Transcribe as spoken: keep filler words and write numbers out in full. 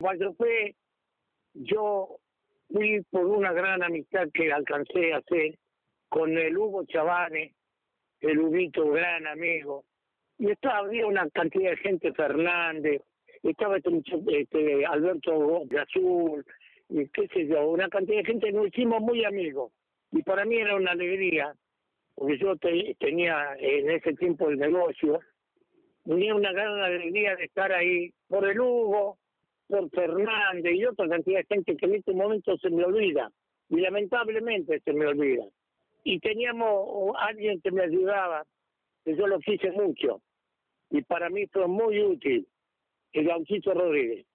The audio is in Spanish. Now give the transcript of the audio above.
Cuando fue, yo fui por una gran amistad que alcancé a hacer con el Hugo Chavane, el Huguito, gran amigo. Y estaba, había una cantidad de gente, Fernández, estaba este, este Alberto Azul, y qué sé yo, una cantidad de gente, nos hicimos muy amigos. Y para mí era una alegría, porque yo te, tenía en ese tiempo el negocio, tenía una gran alegría de estar ahí por el Hugo, por Fernández y otra cantidad de gente que en este momento se me olvida, y lamentablemente se me olvida. Y teníamos alguien que me ayudaba, que yo lo quise mucho, y para mí fue muy útil, el Gauchito Rodríguez.